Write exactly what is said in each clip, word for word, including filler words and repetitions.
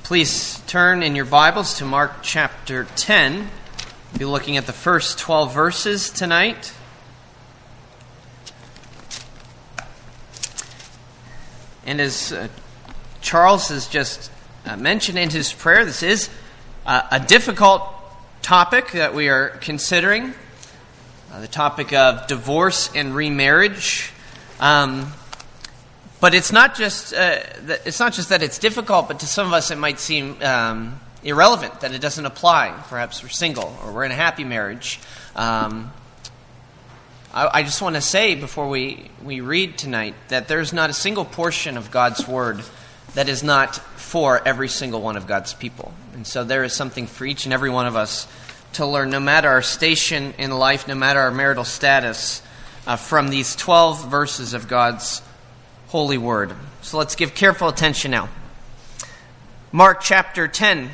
Please turn in your Bibles to Mark chapter ten. We'll be looking at the first twelve verses tonight. And as uh, Charles has just uh, mentioned in his prayer, this is uh, a difficult topic that we are considering. Uh, the topic of divorce and remarriage. Um, but it's not just uh, that, it's not just that it's difficult, but to some of us it might seem um, irrelevant, that it doesn't apply. Perhaps we're single or we're in a happy marriage. Um, I, I just want to say before we, we read tonight that there's not a single portion of God's Word that is not for every single one of God's people. And so there is something for each and every one of us to learn, no matter our station in life, no matter our marital status, uh, from these twelve verses of God's holy word. So let's give careful attention now. Mark chapter ten.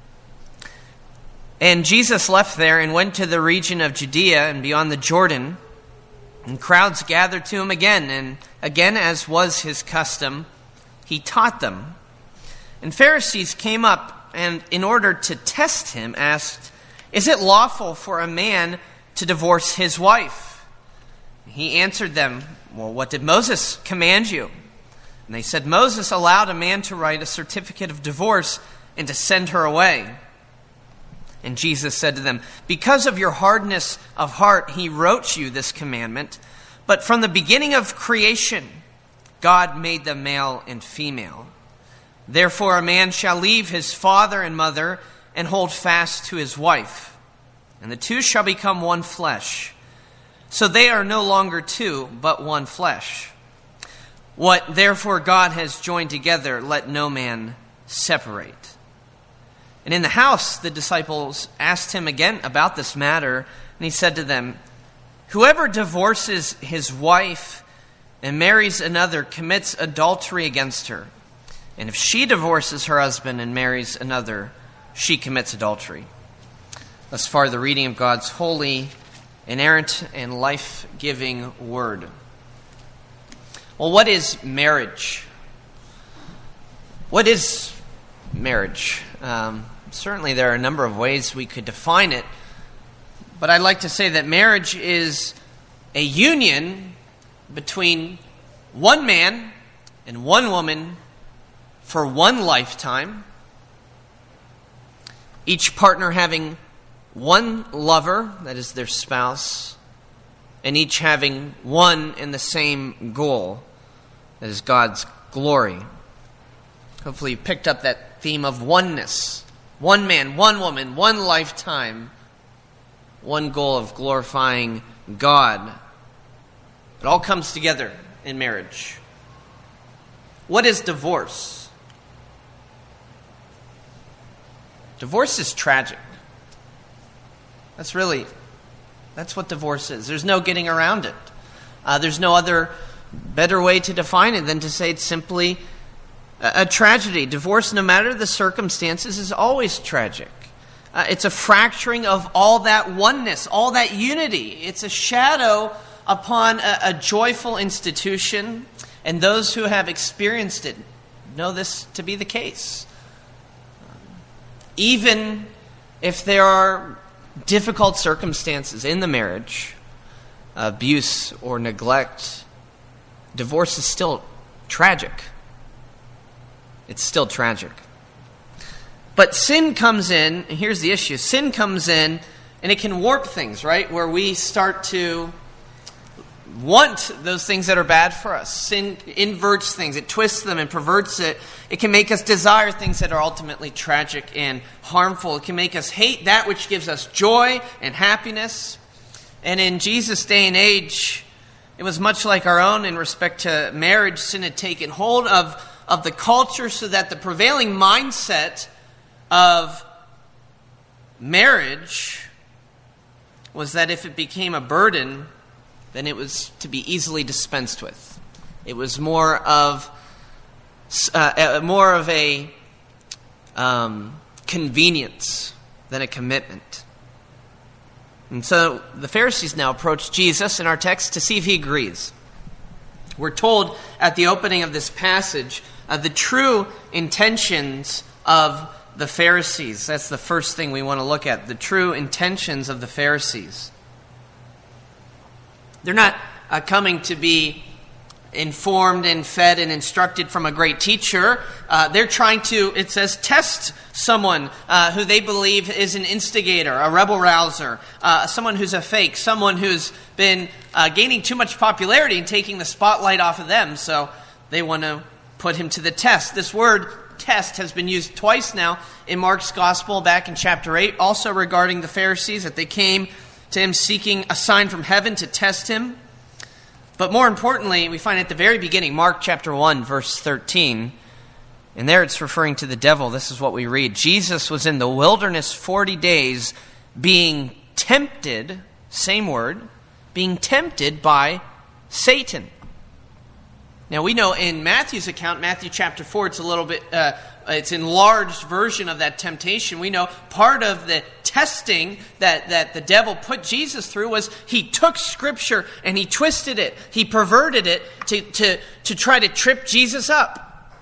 And Jesus left there and went to the region of Judea and beyond the Jordan, and crowds gathered to him again, and again, as was his custom, he taught them. And Pharisees came up and, in order to test him, asked, "Is it lawful for a man to divorce his wife?" He answered them, "Well, what did Moses command you?" And they said, "Moses allowed a man to write a certificate of divorce and to send her away." And Jesus said to them, "Because of your hardness of heart, he wrote you this commandment. But from the beginning of creation, God made them male and female. Therefore, a man shall leave his father and mother and hold fast to his wife, and the two shall become one flesh. So they are no longer two, but one flesh. What therefore God has joined together, let no man separate." And in the house, the disciples asked him again about this matter, and he said to them, "Whoever divorces his wife and marries another commits adultery against her. And if she divorces her husband and marries another, she commits adultery." Thus far, the reading of God's holy, inerrant, and life-giving word. Well, what is marriage? What is marriage? Um, certainly there are a number of ways we could define it, but I'd like to say that marriage is a union between one man and one woman for one lifetime, each partner having one lover, that is their spouse, and each having one and the same goal, that is God's glory. Hopefully you picked up that theme of oneness. One man, one woman, one lifetime, one goal of glorifying God. It all comes together in marriage. What is divorce? Divorce is tragic. That's really, that's what divorce is. There's no getting around it. Uh, there's no other better way to define it than to say it's simply a, a tragedy. Divorce, no matter the circumstances, is always tragic. Uh, it's a fracturing of all that oneness, all that unity. It's a shadow upon a, a joyful institution, and those who have experienced it know this to be the case. Even if there are difficult circumstances in the marriage, abuse or neglect, divorce is still tragic. It's still tragic. But sin comes in, and here's the issue. Sin comes in, and it can warp things, right? Where we start to want those things that are bad for us. Sin inverts things. It twists them and perverts it. It can make us desire things that are ultimately tragic and harmful. It can make us hate that which gives us joy and happiness. And in Jesus' day and age, it was much like our own in respect to marriage. Sin had taken hold of, of the culture so that the prevailing mindset of marriage was that if it became a burden, then it was to be easily dispensed with. It was more of uh, more of a um, convenience than a commitment. And so the Pharisees now approach Jesus in our text to see if he agrees. We're told at the opening of this passage uh, the true intentions of the Pharisees. That's the first thing we want to look at, the true intentions of the Pharisees. They're not uh, coming to be informed and fed and instructed from a great teacher. Uh, they're trying to, it says, test someone uh, who they believe is an instigator, a rebel rouser, uh, someone who's a fake, someone who's been uh, gaining too much popularity and taking the spotlight off of them. So they want to put him to the test. This word test has been used twice now in Mark's gospel, back in chapter eight, also regarding the Pharisees, that they came to him seeking a sign from heaven to test him. But more importantly, we find at the very beginning, Mark chapter one, verse thirteen, and there it's referring to the devil. This is what we read. Jesus was in the wilderness forty days being tempted, same word, being tempted by Satan. Now we know in Matthew's account, Matthew chapter four, it's a little bit, uh, it's an enlarged version of that temptation. We know part of the testing that, that the devil put Jesus through was he took Scripture and he twisted it. He perverted it to, to, to try to trip Jesus up.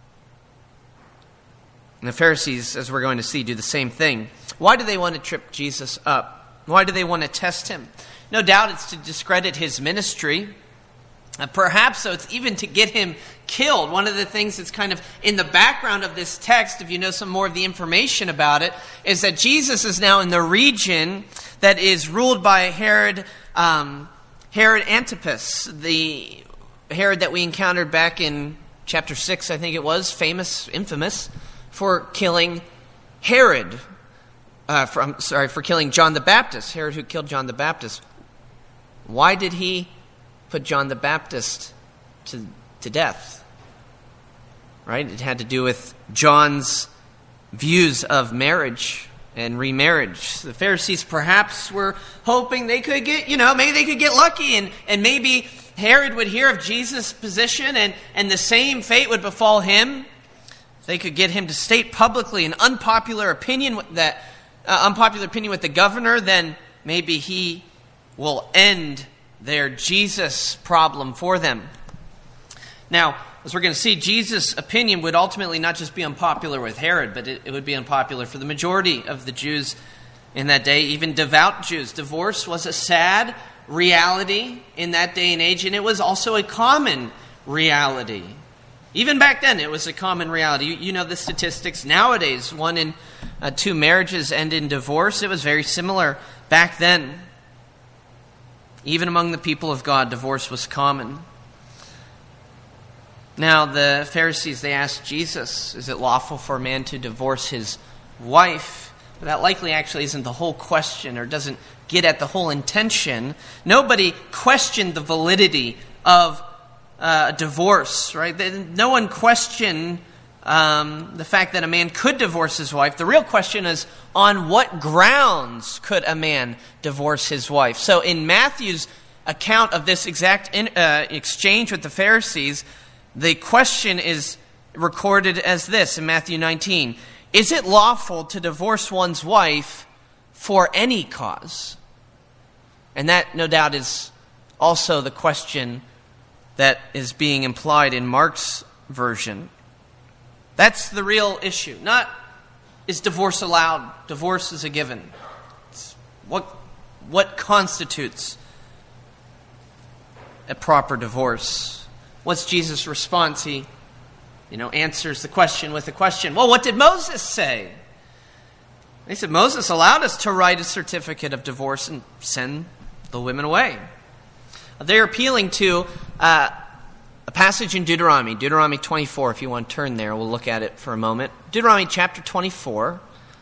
And the Pharisees, as we're going to see, do the same thing. Why do they want to trip Jesus up? Why do they want to test him? No doubt it's to discredit his ministry. Uh, perhaps so it's even to get him killed. One of the things that's kind of in the background of this text, if you know some more of the information about it, is that Jesus is now in the region that is ruled by Herod, um, Herod Antipas, the Herod that we encountered back in chapter six, I think it was, famous, infamous, for killing Herod, uh, from sorry, for killing John the Baptist, Herod who killed John the Baptist. Why did he put John the Baptist to, to death? Right? It had to do with John's views of marriage and remarriage. The Pharisees perhaps were hoping they could get, you know, maybe they could get lucky and, and maybe Herod would hear of Jesus' position and, and the same fate would befall him. They could get him to state publicly an unpopular opinion that uh, unpopular opinion with the governor, then maybe he will end their Jesus problem for them. Now, as we're going to see, Jesus' opinion would ultimately not just be unpopular with Herod, but it, it would be unpopular for the majority of the Jews in that day, even devout Jews. Divorce was a sad reality in that day and age, and it was also a common reality. Even back then, it was a common reality. You, you know the statistics. Nowadays, one in uh, two marriages end in divorce. It was very similar back then. Even among the people of God, divorce was common. Now, the Pharisees, they asked Jesus, is it lawful for a man to divorce his wife? But that likely actually isn't the whole question, or doesn't get at the whole intention. Nobody questioned the validity of uh, divorce, right? No one questioned um, the fact that a man could divorce his wife. The real question is, on what grounds could a man divorce his wife? So in Matthew's account of this exact in, uh, exchange with the Pharisees, the question is recorded as this in Matthew nineteen. Is it lawful to divorce one's wife for any cause? And that, no doubt, is also the question that is being implied in Mark's version. That's the real issue. Not, is divorce allowed? Divorce is a given. It's what, what constitutes a proper divorce? What's Jesus' response? He, you know, answers the question with a question. Well, what did Moses say? They said, Moses allowed us to write a certificate of divorce and send the women away. They're appealing to uh, a passage in Deuteronomy, Deuteronomy twenty-four, if you want to turn there. We'll look at it for a moment. Deuteronomy chapter twenty-four,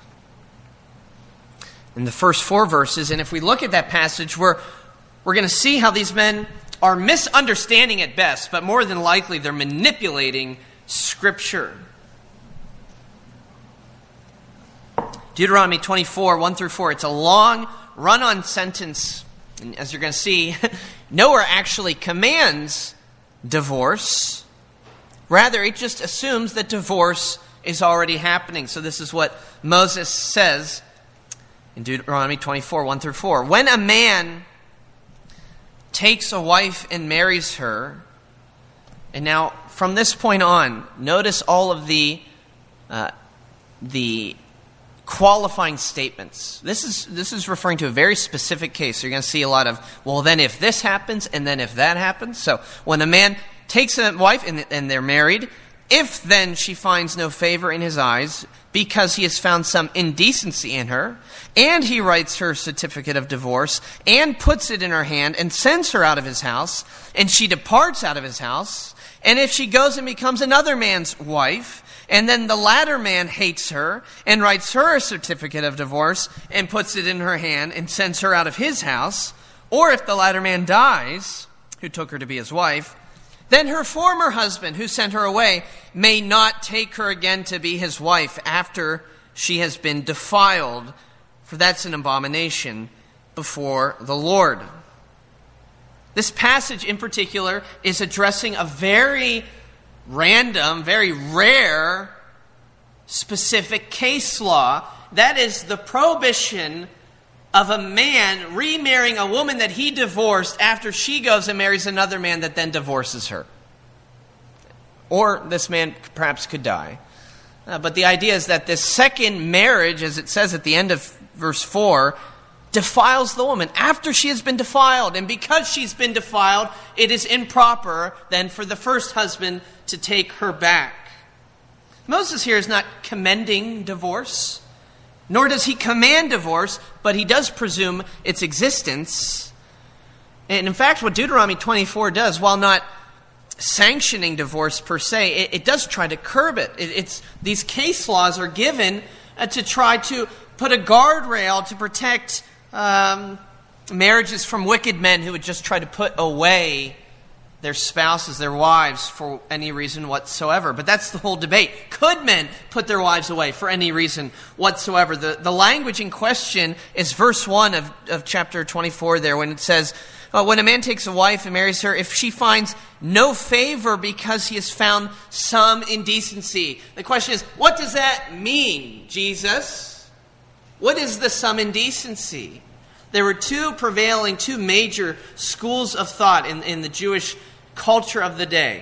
in the first four verses. And if we look at that passage, we're, we're going to see how these men are misunderstanding at best, but more than likely they're manipulating Scripture. Deuteronomy twenty-four, one through four. It's a long, run-on sentence. And as you're going to see, nowhere actually commands divorce. Rather, it just assumes that divorce is already happening. So this is what Moses says in Deuteronomy twenty-four, one through four. When a man takes a wife and marries her, and now from this point on, notice all of the uh, the qualifying statements. This is this is referring to a very specific case. So you're going to see a lot of, well, then if this happens, and then if that happens. So when a man takes a wife and, and they're married, if then she finds no favor in his eyes because he has found some indecency in her, and he writes her certificate of divorce and puts it in her hand and sends her out of his house, and she departs out of his house, and if she goes and becomes another man's wife, and then the latter man hates her and writes her a certificate of divorce and puts it in her hand and sends her out of his house, or if the latter man dies, who took her to be his wife, then her former husband who sent her away may not take her again to be his wife after she has been defiled, for that's an abomination before the Lord. This passage in particular is addressing a very random, very rare, specific case law. That is the prohibition of a man remarrying a woman that he divorced after she goes and marries another man that then divorces her. Or this man perhaps could die. Uh, but the idea is that this second marriage, as it says at the end of verse four, defiles the woman after she has been defiled. And because she's been defiled, it is improper then for the first husband to take her back. Moses here is not commending divorce, nor does he command divorce, but he does presume its existence. And in fact, what Deuteronomy twenty-four does, while not sanctioning divorce per se, it, it does try to curb it. it it's these case laws are given uh, to try to put a guardrail to protect um, marriages from wicked men who would just try to put away their spouses, their wives, for any reason whatsoever. But that's the whole debate. Could men put their wives away for any reason whatsoever? The, the language in question is verse one of, of chapter twenty-four there, when it says, uh, when a man takes a wife and marries her, if she finds no favor because he has found some indecency. The question is, what does that mean, Jesus? What is the some indecency? There were two prevailing, two major schools of thought in, in the Jewish culture of the day.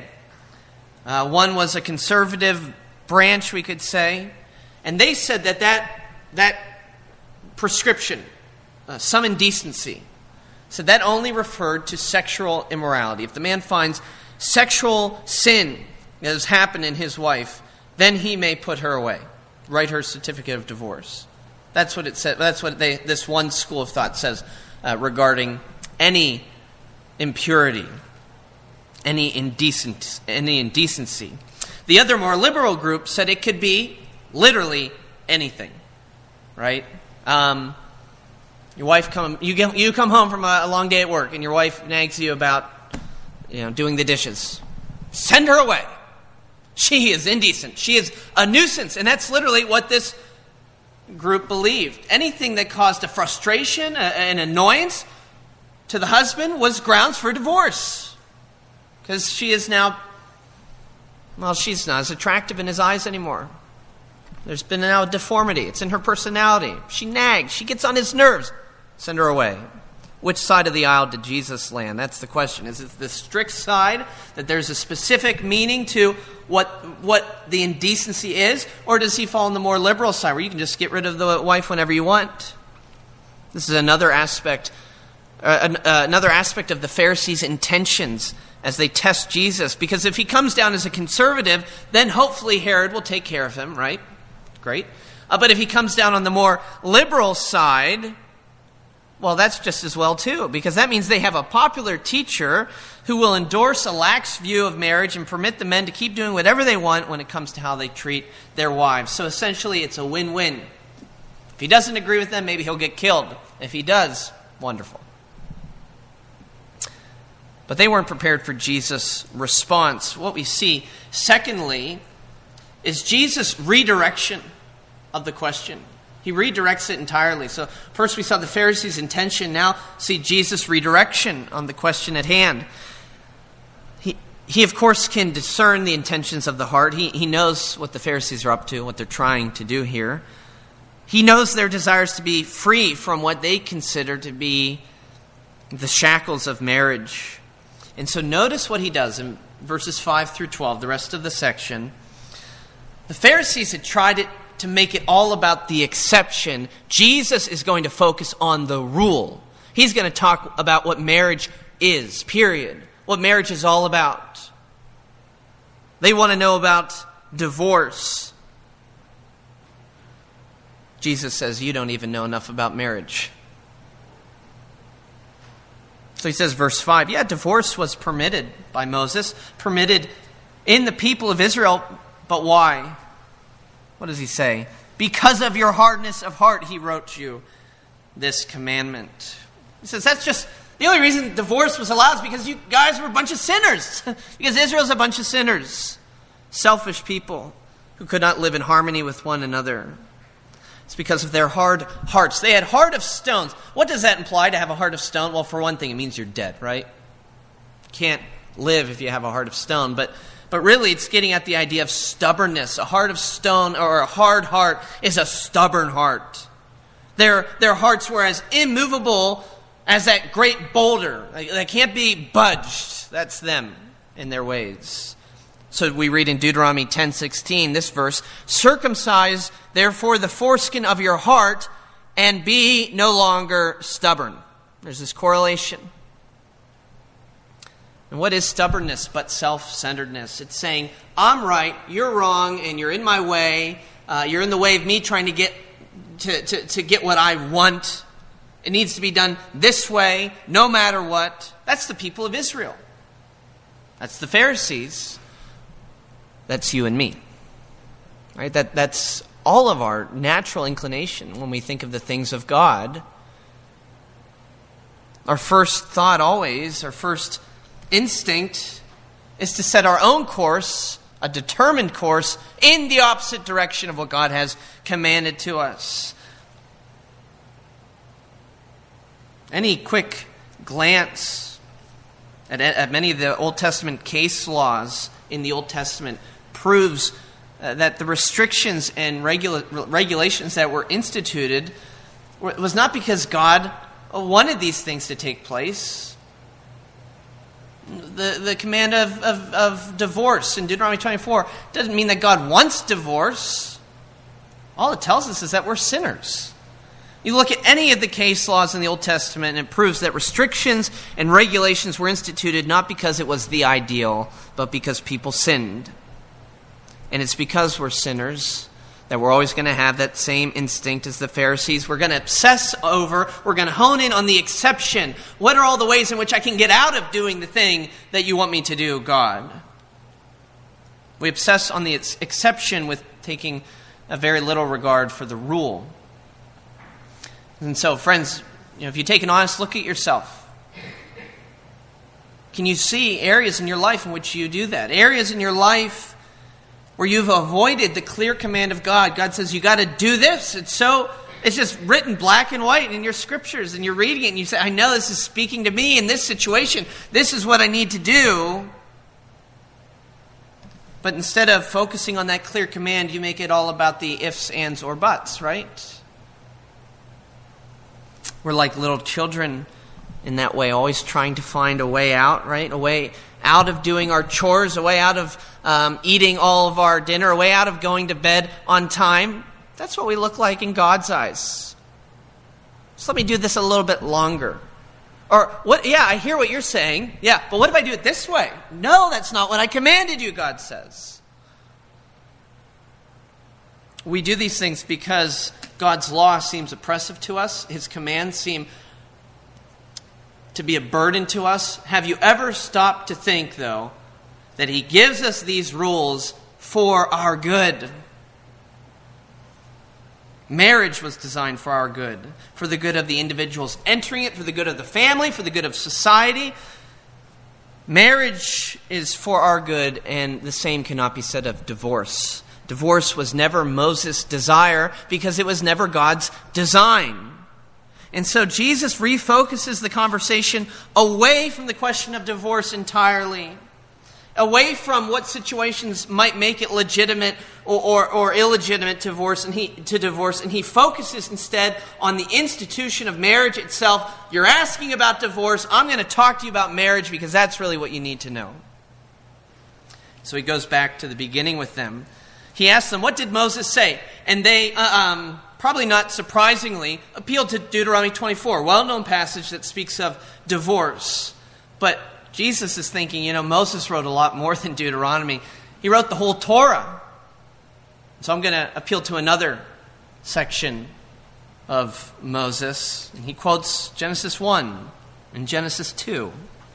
Uh, one was a conservative branch, we could say, and they said that that, that prescription, uh, some indecency, said that only referred to sexual immorality. If the man finds sexual sin that has happened in his wife, then he may put her away, write her certificate of divorce. That's what it said. That's what they, this one school of thought says uh, regarding any impurity, any indecent, any indecency. The other more liberal group said it could be literally anything, right? Um, your wife come, you get, you come home from a, a long day at work, and your wife nags you about, you know, doing the dishes. Send her away. She is indecent. She is a nuisance, and that's literally what this group believed. Anything that caused a frustration, a, an annoyance to the husband was grounds for divorce. Because she is now, well, she's not as attractive in his eyes anymore. There's been now a deformity. It's in her personality. She nags. She gets on his nerves. Send her away. Which side of the aisle did Jesus land? That's the question. Is it the strict side, that there's a specific meaning to what what the indecency is? Or does he fall on the more liberal side, where you can just get rid of the wife whenever you want? This is another aspect, uh, an, uh, another aspect of the Pharisees' intentions as they test Jesus. Because if he comes down as a conservative, then hopefully Herod will take care of him, right? Great. Uh, but if he comes down on the more liberal side, well, that's just as well, too, because that means they have a popular teacher who will endorse a lax view of marriage and permit the men to keep doing whatever they want when it comes to how they treat their wives. So essentially, it's a win-win. If he doesn't agree with them, maybe he'll get killed. If he does, wonderful. But they weren't prepared for Jesus' response. What we see, secondly, is Jesus' redirection of the question. He redirects it entirely. So first we saw the Pharisees' intention. Now see Jesus' redirection on the question at hand. He, he of course, can discern the intentions of the heart. He, he knows what the Pharisees are up to, what they're trying to do here. He knows their desires to be free from what they consider to be the shackles of marriage. And so notice what he does in verses five through twelve, the rest of the section. The Pharisees had tried it to make it all about the exception, Jesus is going to focus on the rule. He's going to talk about what marriage is, period. What marriage is all about. They want to know about divorce. Jesus says, you don't even know enough about marriage. So he says, verse five, yeah, divorce was permitted by Moses, permitted in the people of Israel, but why? What does he say? Because of your hardness of heart, he wrote you this commandment. He says, that's just, the only reason divorce was allowed is because you guys were a bunch of sinners. Because Israel's a bunch of sinners. Selfish people who could not live in harmony with one another. It's because of their hard hearts. They had heart of stones. What does that imply, to have a heart of stone? Well, for one thing, it means you're dead, right? You can't live if you have a heart of stone. But but really, it's getting at the idea of stubbornness. A heart of stone, or a hard heart, is a stubborn heart. Their, their hearts were as immovable as that great boulder. They, they can't be budged. That's them in their ways. So we read in Deuteronomy ten sixteen, this verse, circumcise therefore the foreskin of your heart and be no longer stubborn. There's this correlation. And what is stubbornness but self-centeredness? It's saying, I'm right, you're wrong, and you're in my way. Uh, you're in the way of me trying to get to, to, to get what I want. It needs to be done this way, no matter what. That's the people of Israel. That's the Pharisees. That's you and me. Right? That that's all of our natural inclination when we think of the things of God. Our first thought always, our first instinct is to set our own course, a determined course, in the opposite direction of what God has commanded to us. Any quick glance at, at many of the Old Testament case laws in the Old Testament proves uh, that the restrictions and regula- regulations that were instituted were, was not because God wanted these things to take place. The, the command of, of, of divorce in Deuteronomy twenty-four doesn't mean that God wants divorce. All it tells us is that we're sinners. You look at any of the case laws in the Old Testament, and it proves that restrictions and regulations were instituted not because it was the ideal, but because people sinned. And it's because we're sinners that we're always going to have that same instinct as the Pharisees. We're going to obsess over, we're going to hone in on the exception. What are all the ways in which I can get out of doing the thing that you want me to do, God? We obsess on the exception with taking a very little regard for the rule. And so, friends, you know, if you take an honest look at yourself, can you see areas in your life in which you do that? Areas in your life where you've avoided the clear command of God. God says, you got to do this. It's so, it's just written black and white in your scriptures, and you're reading it, and you say, I know this is speaking to me in this situation. This is what I need to do. But instead of focusing on that clear command, you make it all about the ifs, ands, or buts, right? We're like little children in that way, always trying to find a way out, right? A way out of doing our chores, a way out of um, eating all of our dinner, a way out of going to bed on time. That's what we look like in God's eyes. Just let me do this a little bit longer. Or, what? Yeah, I hear what you're saying. Yeah, but what if I do it this way? No, that's not what I commanded you, God says. We do these things because God's law seems oppressive to us. His commands seem to be a burden to us. Have you ever stopped to think, though, that He gives us these rules for our good? Marriage was designed for our good, for the good of the individuals entering it, for the good of the family, for the good of society. Marriage is for our good, and the same cannot be said of divorce. Divorce was never Moses' desire because it was never God's design. And so Jesus refocuses the conversation away from the question of divorce entirely, away from what situations might make it legitimate or, or, or illegitimate to divorce, and he, to divorce, and he focuses instead on the institution of marriage itself. You're asking about divorce. I'm going to talk to you about marriage because that's really what you need to know. So he goes back to the beginning with them. He asked them, what did Moses say? And they, uh, um, probably not surprisingly, appealed to Deuteronomy twenty-four, a well-known passage that speaks of divorce. But Jesus is thinking, you know, Moses wrote a lot more than Deuteronomy. He wrote the whole Torah. So I'm going to appeal to another section of Moses. And he quotes Genesis one and Genesis two.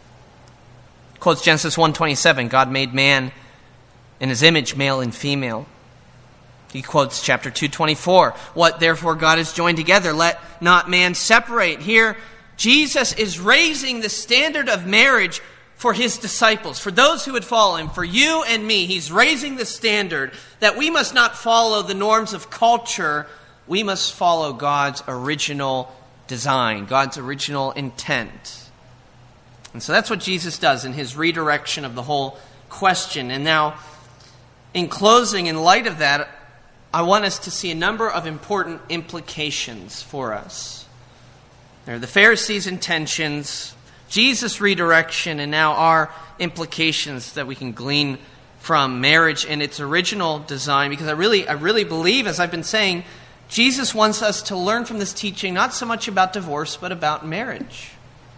He quotes Genesis one twenty-seven, God made man in his image, male and female. He quotes chapter two twenty-four, what therefore God has joined together, let not man separate. Here, Jesus is raising the standard of marriage for his disciples, for those who would follow him, for you and me. He's raising the standard that we must not follow the norms of culture. We must follow God's original design, God's original intent. And so that's what Jesus does in his redirection of the whole question. And now, in closing, in light of that, I want us to see a number of important implications for us. There are the Pharisees' intentions, Jesus' redirection, and now our implications that we can glean from marriage and its original design. Because I really, I really believe, as I've been saying, Jesus wants us to learn from this teaching not so much about divorce, but about marriage.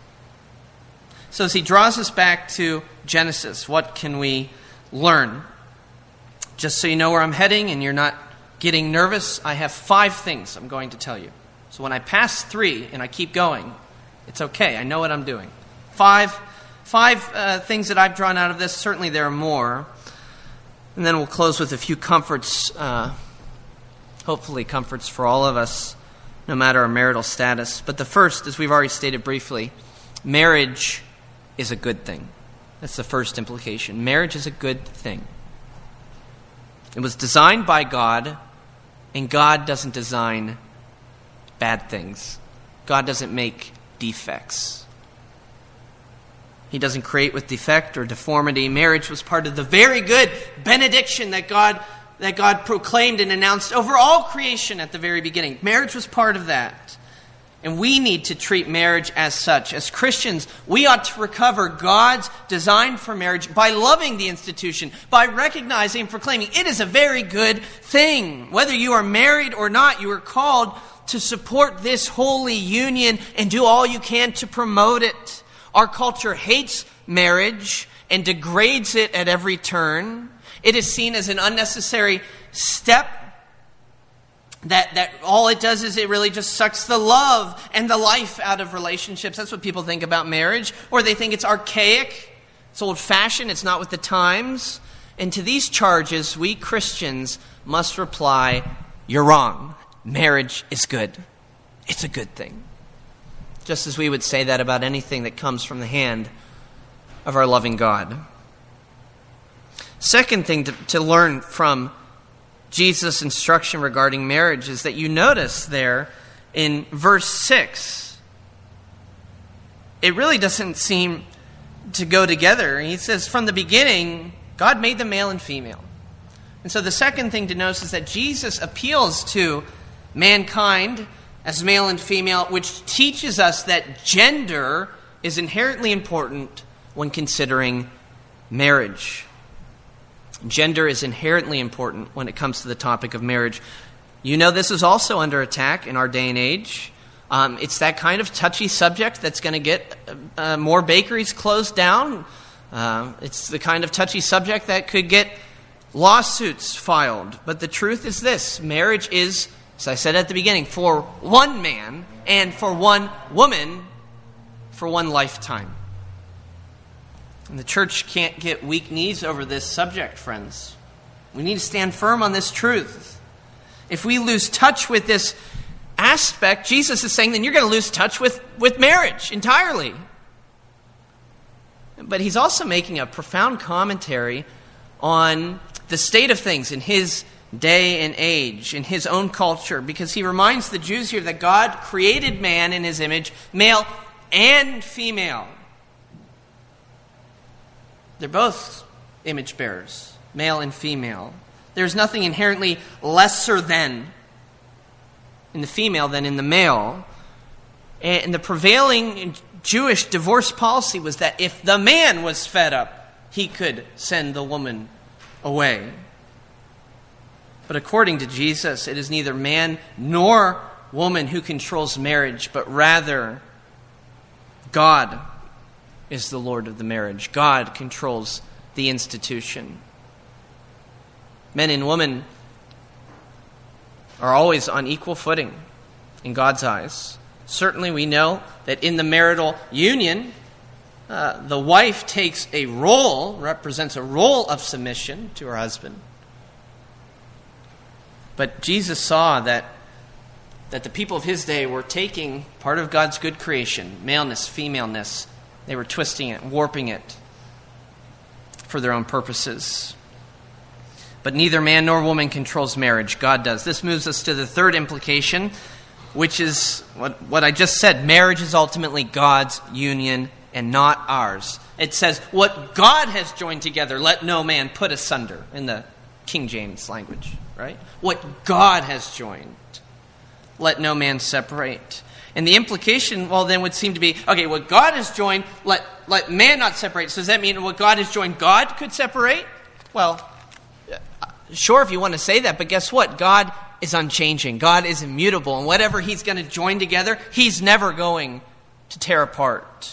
So as he draws us back to Genesis, what can we learn? Just so you know where I'm heading and you're not getting nervous, I have five things I'm going to tell you. So when I pass three and I keep going, it's okay. I know what I'm doing. Five, five uh, things that I've drawn out of this. Certainly there are more. And then we'll close with a few comforts, uh, hopefully comforts for all of us, no matter our marital status. But the first, as we've already stated briefly, marriage is a good thing. That's the first implication. Marriage is a good thing. It was designed by God, and God doesn't design bad things. God doesn't make defects. He doesn't create with defect or deformity. Marriage was part of the very good benediction that God that God proclaimed and announced over all creation at the very beginning. Marriage was part of that. And we need to treat marriage as such. As Christians, we ought to recover God's design for marriage by loving the institution, by recognizing and proclaiming it is a very good thing. Whether you are married or not, you are called to support this holy union and do all you can to promote it. Our culture hates marriage and degrades it at every turn. It is seen as an unnecessary step. That that all it does is it really just sucks the love and the life out of relationships. That's what people think about marriage. Or they think it's archaic, it's old-fashioned, it's not with the times. And to these charges, we Christians must reply, you're wrong. Marriage is good. It's a good thing. Just as we would say that about anything that comes from the hand of our loving God. Second thing to, to learn from Jesus' instruction regarding marriage is that you notice there in verse six, it really doesn't seem to go together. He says, from the beginning, God made them male and female. And so the second thing to notice is that Jesus appeals to mankind as male and female, which teaches us that gender is inherently important when considering marriage. Gender is inherently important when it comes to the topic of marriage. You know this is also under attack in our day and age. Um, it's that kind of touchy subject that's going to get uh, more bakeries closed down. Uh, it's the kind of touchy subject that could get lawsuits filed. But the truth is this: marriage is, as I said at the beginning, for one man and for one woman for one lifetime. And the church can't get weak knees over this subject, friends. We need to stand firm on this truth. If we lose touch with this aspect, Jesus is saying, then you're going to lose touch with, with marriage entirely. But he's also making a profound commentary on the state of things in his day and age, in his own culture, because he reminds the Jews here that God created man in his image, male and female. They're both image bearers, male and female. There's nothing inherently lesser than in the female than in the male. And the prevailing Jewish divorce policy was that if the man was fed up, he could send the woman away. But according to Jesus, it is neither man nor woman who controls marriage, but rather God is the Lord of the marriage. God controls the institution. Men and women are always on equal footing in God's eyes. Certainly we know that in the marital union, uh, the wife takes a role, represents a role of submission to her husband. But Jesus saw that, that the people of his day were taking part of God's good creation, maleness, femaleness. They were twisting it, warping it for their own purposes. But neither man nor woman controls marriage. God does. This moves us to the third implication, which is what, what I just said. Marriage is ultimately God's union and not ours. It says, what God has joined together, let no man put asunder, in the King James language, right? What God has joined, let no man separate. And the implication, well, then would seem to be, okay, what God has joined, let, let man not separate. So does that mean what God has joined, God could separate? Well, sure, if you want to say that, but guess what? God is unchanging. God is immutable. And whatever he's going to join together, he's never going to tear apart.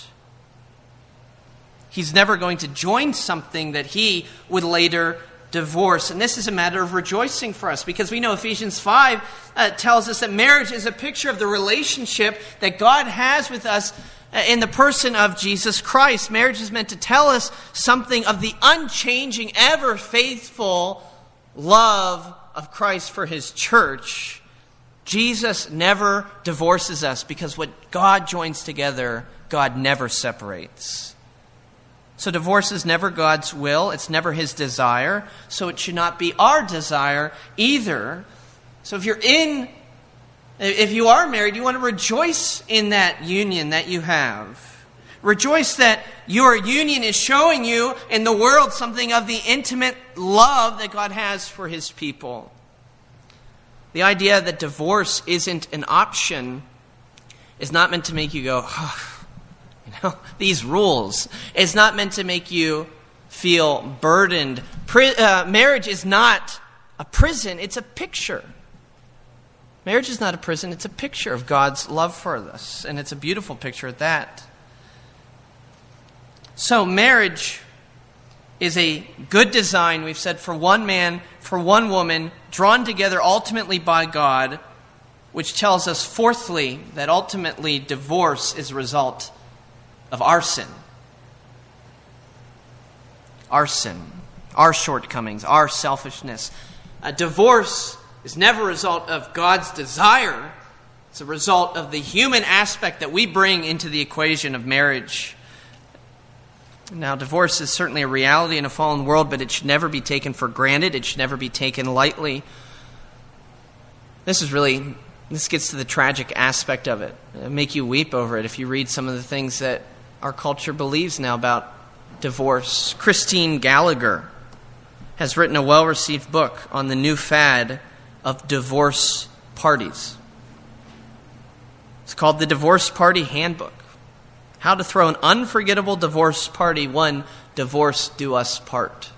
He's never going to join something that he would later divorce. And this is a matter of rejoicing for us, because we know Ephesians five uh, tells us that marriage is a picture of the relationship that God has with us in the person of Jesus Christ. Marriage is meant to tell us something of the unchanging, ever faithful love of Christ for his church. Jesus never divorces us, because what God joins together, God never separates. So divorce is never God's will. It's never his desire. So it should not be our desire either. So if you're in, if you are married, you want to rejoice in that union that you have. Rejoice that your union is showing you in the world something of the intimate love that God has for his people. The idea that divorce isn't an option is not meant to make you go, oh, you know, these rules. It's not meant to make you feel burdened. Pri- uh, marriage is not a prison, it's a picture. Marriage is not a prison, it's a picture of God's love for us, and it's a beautiful picture at that. So marriage is a good design, we've said, for one man, for one woman, drawn together ultimately by God, which tells us, fourthly, that ultimately divorce is a result of our sin. Our sin, our shortcomings, our selfishness. A divorce is never a result of God's desire. It's a result of the human aspect that we bring into the equation of marriage. Now, divorce is certainly a reality in a fallen world, but it should never be taken for granted. It should never be taken lightly. This is really, this gets to the tragic aspect of it. It'll make you weep over it if you read some of the things that our culture believes now about divorce. Christine Gallagher has written a well-received book on the new fad of divorce parties. It's called The Divorce Party Handbook. How to throw an unforgettable divorce party, one divorce do us part.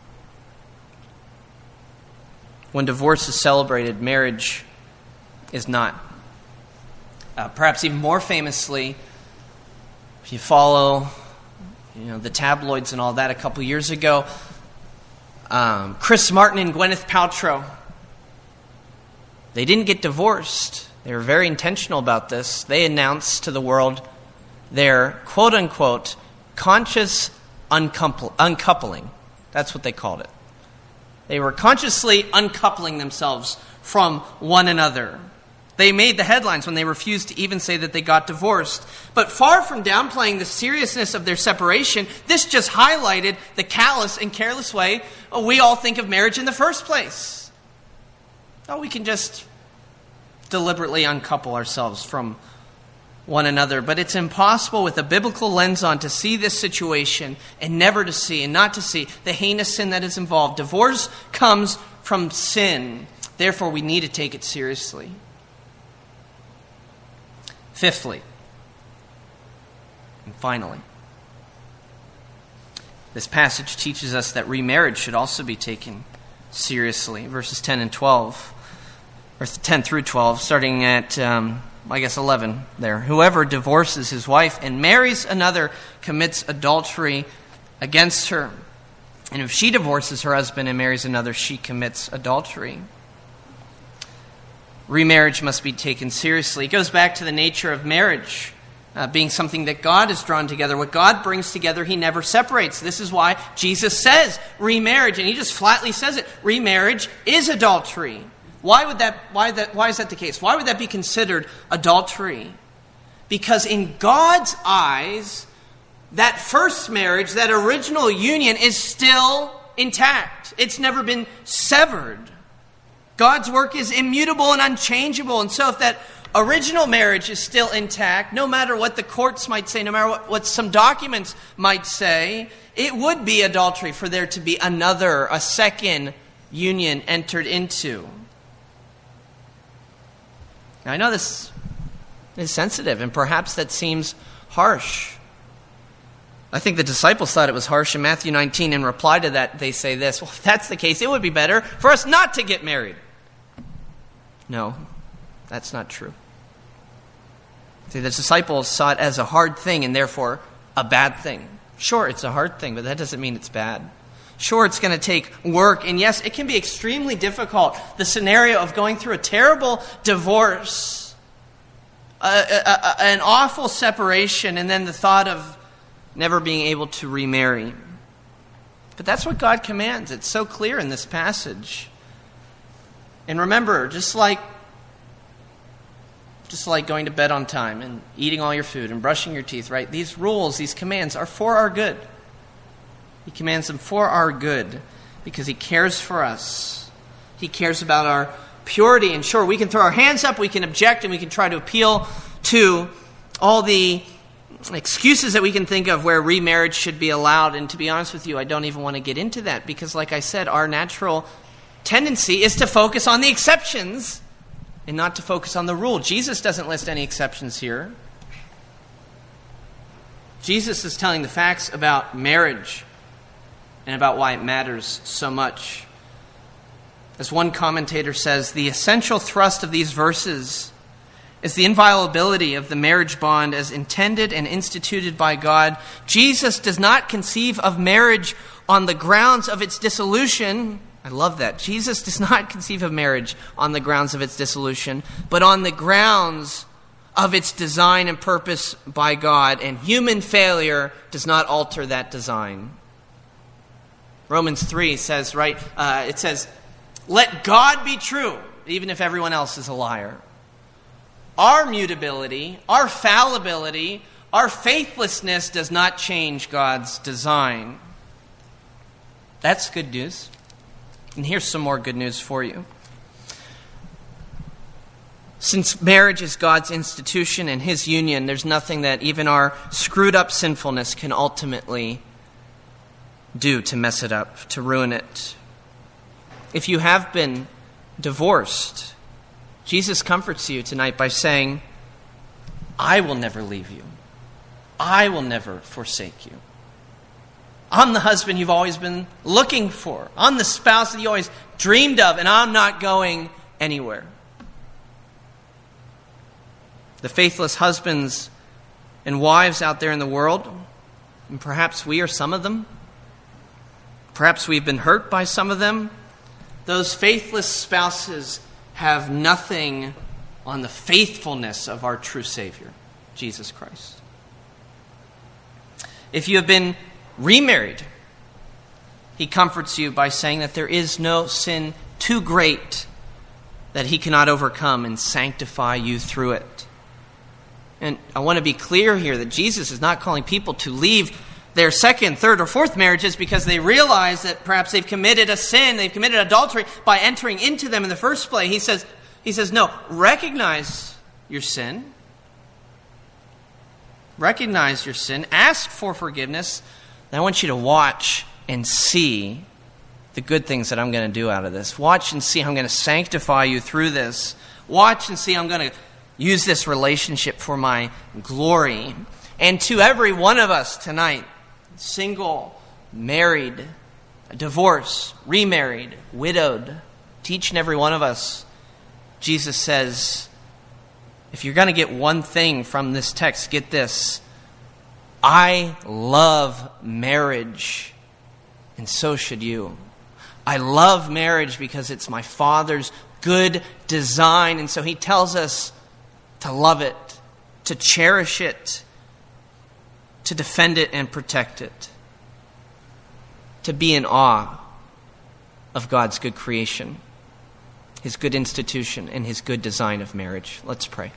When divorce is celebrated, marriage is not. Uh, perhaps even more famously, if you follow, you know, the tabloids and all that, a couple years ago, um, Chris Martin and Gwyneth Paltrow, they didn't get divorced. They were very intentional about this. They announced to the world their quote-unquote conscious uncouple- uncoupling. That's what they called it. They were consciously uncoupling themselves from one another. They made the headlines when they refused to even say that they got divorced. But far from downplaying the seriousness of their separation, this just highlighted the callous and careless way we all think of marriage in the first place. Oh, we can just deliberately uncouple ourselves from one another. But it's impossible with a biblical lens on to see this situation and never to see and not to see the heinous sin that is involved. Divorce comes from sin. Therefore, we need to take it seriously. Fifthly, and finally, this passage teaches us that remarriage should also be taken seriously. Verses ten and twelve, or ten through twelve, starting at, um, I guess, eleven there. Whoever divorces his wife and marries another commits adultery against her. And if she divorces her husband and marries another, she commits adultery. Remarriage must be taken seriously. It goes back to the nature of marriage, uh, being something that God has drawn together. What God brings together, he never separates. This is why Jesus says remarriage, and he just flatly says it. Remarriage is adultery. Why would that? Why that? Why is that the case? Why would that be considered adultery? Because in God's eyes, that first marriage, that original union, is still intact. It's never been severed. God's work is immutable and unchangeable. And so if that original marriage is still intact, no matter what the courts might say, no matter what, what some documents might say, it would be adultery for there to be another, a second union entered into. Now, I know this is sensitive, and perhaps that seems harsh. I think the disciples thought it was harsh. In Matthew nineteen, in reply to that, they say this: well, if that's the case, it would be better for us not to get married. No, that's not true. See, the disciples saw it as a hard thing and therefore a bad thing. Sure, it's a hard thing, but that doesn't mean it's bad. Sure, it's going to take work, and yes, it can be extremely difficult. The scenario of going through a terrible divorce, a, a, a, an awful separation, and then the thought of never being able to remarry. But that's what God commands. It's so clear in this passage. And remember, just like just like going to bed on time and eating all your food and brushing your teeth, right? These rules, these commands are for our good. He commands them for our good because he cares for us. He cares about our purity. And sure, we can throw our hands up, we can object, and we can try to appeal to all the excuses that we can think of where remarriage should be allowed. And to be honest with you, I don't even want to get into that because, like I said, our natural tendency is to focus on the exceptions and not to focus on the rule. Jesus doesn't list any exceptions here. Jesus is telling the facts about marriage and about why it matters so much. As one commentator says, the essential thrust of these verses is the inviolability of the marriage bond as intended and instituted by God. Jesus does not conceive of marriage on the grounds of its dissolution. I love that. Jesus does not conceive of marriage on the grounds of its dissolution, but on the grounds of its design and purpose by God, and human failure does not alter that design. Romans three says, right, uh, it says, let God be true, even if everyone else is a liar. Our mutability, our fallibility, our faithlessness does not change God's design. That's good news. And here's some more good news for you. Since marriage is God's institution and his union, there's nothing that even our screwed up sinfulness can ultimately do to mess it up, to ruin it. If you have been divorced, Jesus comforts you tonight by saying, I will never leave you. I will never forsake you. I'm the husband you've always been looking for. I'm the spouse that you always dreamed of, and I'm not going anywhere. The faithless husbands and wives out there in the world, and perhaps we are some of them, perhaps we've been hurt by some of them, those faithless spouses have nothing on the faithfulness of our true Savior, Jesus Christ. If you have been remarried, he comforts you by saying that there is no sin too great that he cannot overcome and sanctify you through it. And I want to be clear here that Jesus is not calling people to leave their second, third, or fourth marriages because they realize that perhaps they've committed a sin, they've committed adultery by entering into them in the first place. He says, he says, no, recognize your sin. Recognize your sin. Ask for forgiveness. And I want you to watch and see the good things that I'm going to do out of this. Watch and see how I'm going to sanctify you through this. Watch and see how I'm going to use this relationship for my glory. And to every one of us tonight, single, married, divorced, remarried, widowed, to each and every one of us, Jesus says, if you're going to get one thing from this text, get this. I love marriage, and so should you. I love marriage because it's my Father's good design, and so he tells us to love it, to cherish it, to defend it and protect it, to be in awe of God's good creation, his good institution, and his good design of marriage. Let's pray.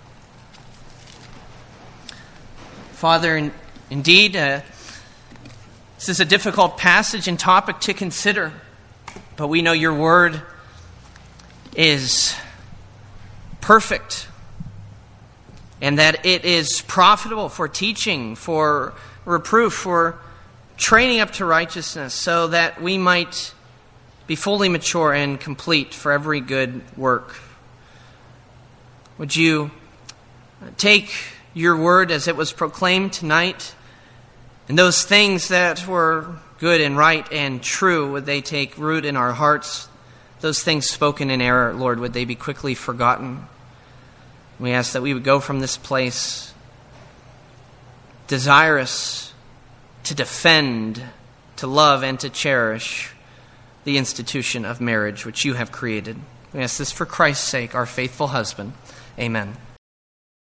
Father, in, indeed, uh, this is a difficult passage and topic to consider, but we know your word is perfect and that it is profitable for teaching, for reproof, for training up to righteousness, so that we might be fully mature and complete for every good work. Would you take your word as it was proclaimed tonight, and those things that were good and right and true, would they take root in our hearts? Those things spoken in error, Lord, would they be quickly forgotten? We ask that we would go from this place desirous to defend, to love, and to cherish the institution of marriage which you have created. We ask this for Christ's sake, our faithful husband. Amen.